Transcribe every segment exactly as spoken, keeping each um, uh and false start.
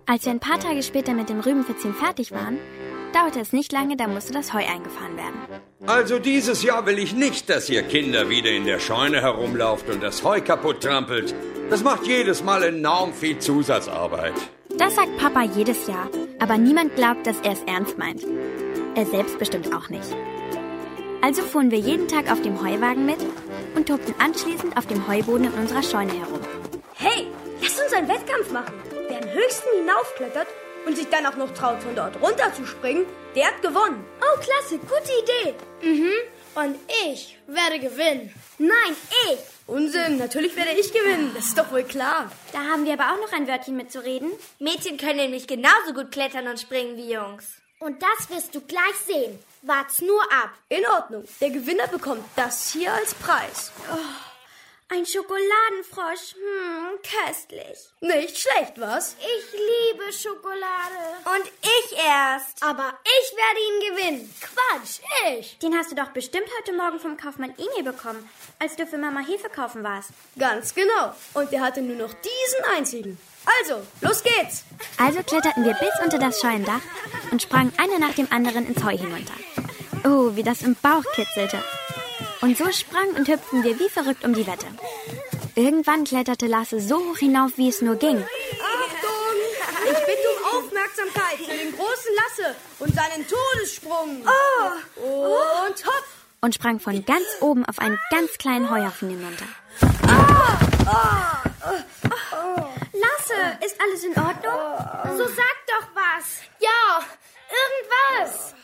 Als wir ein paar Tage später mit dem Rübenverziehen fertig waren, dauerte es nicht lange, da musste das Heu eingefahren werden. Also dieses Jahr will ich nicht, dass ihr Kinder wieder in der Scheune herumlauft und das Heu kaputt trampelt. Das macht jedes Mal enorm viel Zusatzarbeit. Das sagt Papa jedes Jahr, aber niemand glaubt, dass er es ernst meint. Er selbst bestimmt auch nicht. Also fuhren wir jeden Tag auf dem Heuwagen mit und tobten anschließend auf dem Heuboden in unserer Scheune herum. Hey, lass uns einen Wettkampf machen. Wer am höchsten hinaufklettert und sich dann auch noch traut, von dort runterzuspringen, der hat gewonnen. Oh, klasse, gute Idee. Mhm, und ich werde gewinnen. Nein, ich. Unsinn, natürlich werde ich gewinnen, das ist doch wohl klar. Da haben wir aber auch noch ein Wörtchen mitzureden. Mädchen können nämlich genauso gut klettern und springen wie Jungs. Und das wirst du gleich sehen. Wart's nur ab. In Ordnung, der Gewinner bekommt das hier als Preis. Oh, ein Schokoladenfrosch, hm, köstlich. Nicht schlecht, was? Ich liebe Schokolade. Und ich erst. Aber ich werde ihn gewinnen. Quatsch, ich. Den hast du doch bestimmt heute Morgen vom Kaufmann Emil bekommen, als du für Mama Hefe kaufen warst. Ganz genau. Und der hatte nur noch diesen einzigen. Also, los geht's. Also kletterten wir bis unter das Scheunendach und sprangen einer nach dem anderen ins Heu hinunter. Oh, wie das im Bauch kitzelte. Und so sprangen und hüpften wir wie verrückt um die Wette. Irgendwann kletterte Lasse so hoch hinauf, wie es nur ging. Achtung! Ich bitte um Aufmerksamkeit für den großen Lasse und seinen Todessprung. Oh. Und hopp! Und sprang von ganz oben auf einen ganz kleinen Heuhaufen hinunter. Lasse, ist alles in Ordnung? So sag doch was. Ja, irgendwas.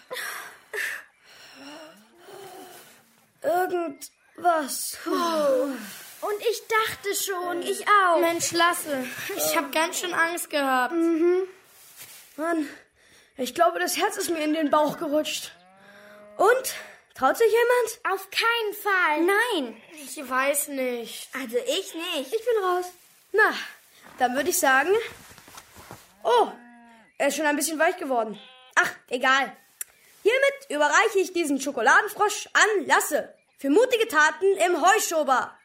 Irgendwas. Und ich dachte schon, ich auch. Mensch, Lasse, ich habe ganz schön Angst gehabt. Mhm. Mann, ich glaube, das Herz ist mir in den Bauch gerutscht. Und? Traut sich jemand? Auf keinen Fall. Nein. Ich weiß nicht. Also ich nicht. Ich bin raus. Na, dann würde ich sagen... Oh, er ist schon ein bisschen weich geworden. Ach, egal. Hiermit überreiche ich diesen Schokoladenfrosch an Lasse für mutige Taten im Heuschober.